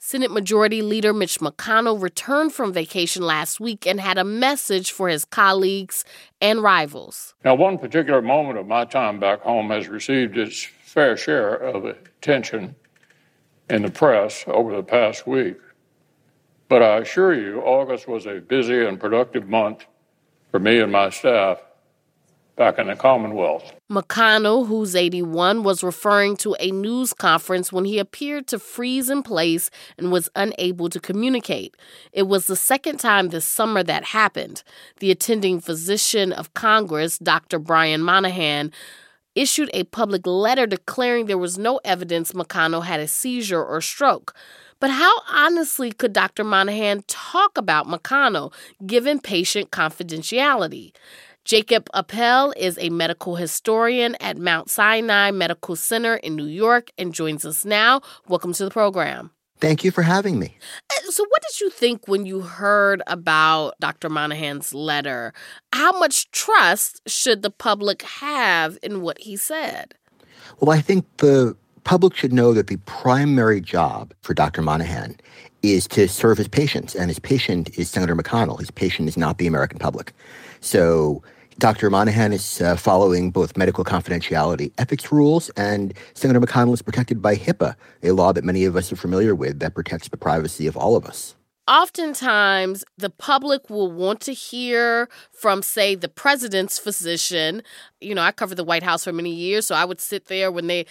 Senate Majority Leader Mitch McConnell returned from vacation last week and had a message for his colleagues and rivals. Now, one particular moment of my time back home has received its fair share of attention in the press over the past week. But I assure you, August was a busy and productive month for me and my staff back in the Commonwealth. McConnell, who's 81, was referring to a news conference when he appeared to freeze in place and was unable to communicate. It was the second time this summer that happened. The attending physician of Congress, Dr. Brian Monahan, issued a public letter declaring there was no evidence McConnell had a seizure or stroke. But how honestly could Dr. Monahan talk about McConnell, given patient confidentiality? Jacob Appel is a medical historian at Mount Sinai Medical Center in New York and joins us now. Welcome to the program. Thank you for having me. So what did you think when you heard about Dr. Monahan's letter? How much trust should the public have in what he said? Well, I think the public should know that the primary job for Dr. Monahan is to serve his patients, and his patient is Senator McConnell. His patient is not the American public. So Dr. Monahan is following both medical confidentiality ethics rules, and Senator McConnell is protected by HIPAA, a law that many of us are familiar with that protects the privacy of all of us. Oftentimes, the public will want to hear from, say, the president's physician. You know, I covered the White House for many years, so I would sit there when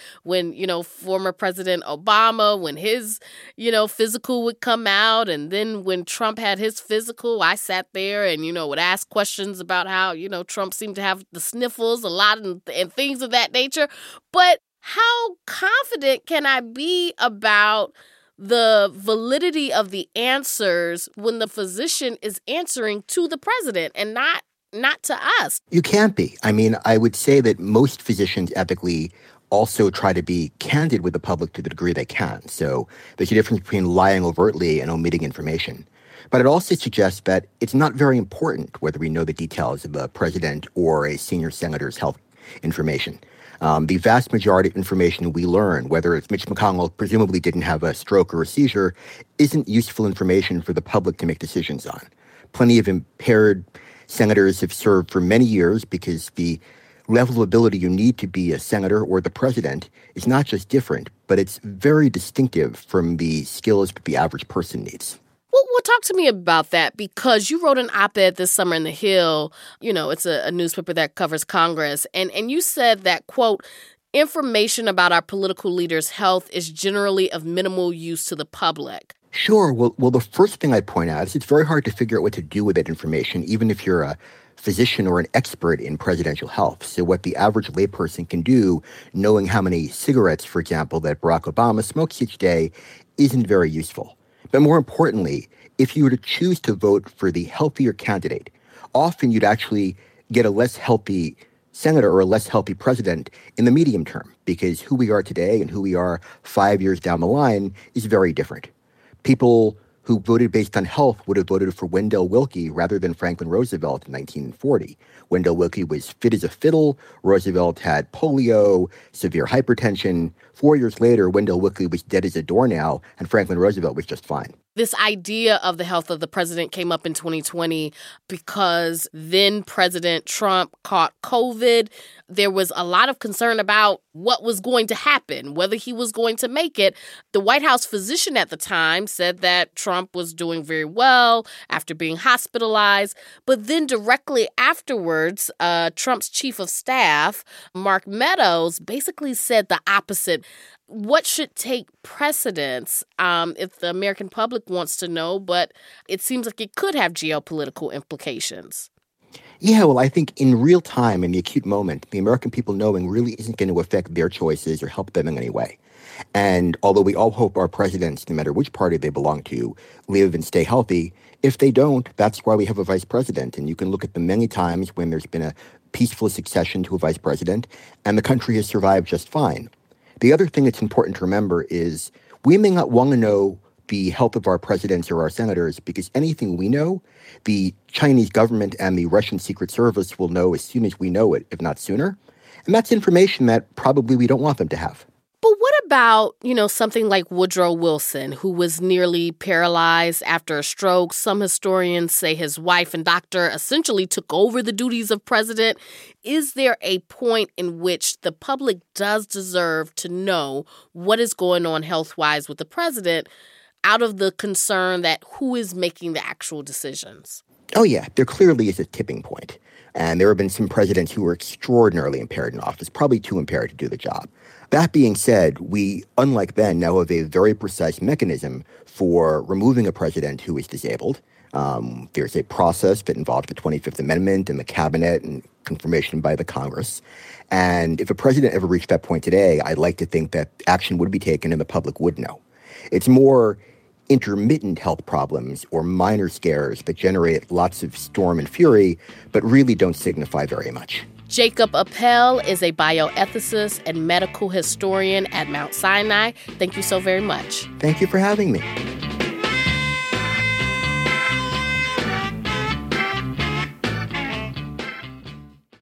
former President Obama, when his, physical would come out. And then when Trump had his physical, I sat there and, would ask questions about how, Trump seemed to have the sniffles a lot and things of that nature. But how confident can I be about the validity of the answers when the physician is answering to the president and not to us? You can't be. I mean, I would say that most physicians ethically also try to be candid with the public to the degree they can. So there's a difference between lying overtly and omitting information. But it also suggests that it's not very important whether we know the details of a president or a senior senator's health information. The vast majority of information we learn, whether it's Mitch McConnell presumably didn't have a stroke or a seizure, isn't useful information for the public to make decisions on. Plenty of impaired senators have served for many years because the level of ability you need to be a senator or the president is not just different, but it's very distinctive from the skills that the average person needs. Well, talk to me about that, because you wrote an op-ed this summer in The Hill. It's a newspaper that covers Congress. And you said that, quote, information about our political leaders' health is generally of minimal use to the public. Sure. Well, the first thing I'd point out is it's very hard to figure out what to do with that information, even if you're a physician or an expert in presidential health. So what the average layperson can do, knowing how many cigarettes, for example, that Barack Obama smokes each day, isn't very useful. But more importantly, if you were to choose to vote for the healthier candidate, often you'd actually get a less healthy senator or a less healthy president in the medium term, because who we are today and who we are 5 years down the line is very different. People who voted based on health would have voted for Wendell Willkie rather than Franklin Roosevelt in 1940. Wendell Willkie was fit as a fiddle. Roosevelt had polio, severe hypertension. 4 years later, Wendell Willkie was dead as a doornail, and Franklin Roosevelt was just fine. This idea of the health of the president came up in 2020 because then President Trump caught COVID. There was a lot of concern about what was going to happen, whether he was going to make it. The White House physician at the time said that Trump was doing very well after being hospitalized. But then directly afterwards, Trump's chief of staff, Mark Meadows, basically said the opposite. What should take precedence if the American public wants to know, but it seems like it could have geopolitical implications? Yeah, well, I think in real time, in the acute moment, the American people knowing really isn't going to affect their choices or help them in any way. And although we all hope our presidents, no matter which party they belong to, live and stay healthy, if they don't, that's why we have a vice president. And you can look at the many times when there's been a peaceful succession to a vice president, and the country has survived just fine. The other thing that's important to remember is we may not want to know the health of our presidents or our senators, because anything we know, the Chinese government and the Russian Secret Service will know as soon as we know it, if not sooner. And that's information that probably we don't want them to have. But what about, something like Woodrow Wilson, who was nearly paralyzed after a stroke? Some historians say his wife and doctor essentially took over the duties of president. Is there a point in which the public does deserve to know what is going on health-wise with the president out of the concern that who is making the actual decisions? Oh, yeah. There clearly is a tipping point. And there have been some presidents who were extraordinarily impaired in office, probably too impaired to do the job. That being said, we, unlike then, now have a very precise mechanism for removing a president who is disabled. There's a process that involves the 25th Amendment and the cabinet and confirmation by the Congress. And if a president ever reached that point today, I'd like to think that action would be taken and the public would know. It's more intermittent health problems or minor scares that generate lots of storm and fury, but really don't signify very much. Jacob Appel is a bioethicist and medical historian at Mount Sinai. Thank you so very much. Thank you for having me.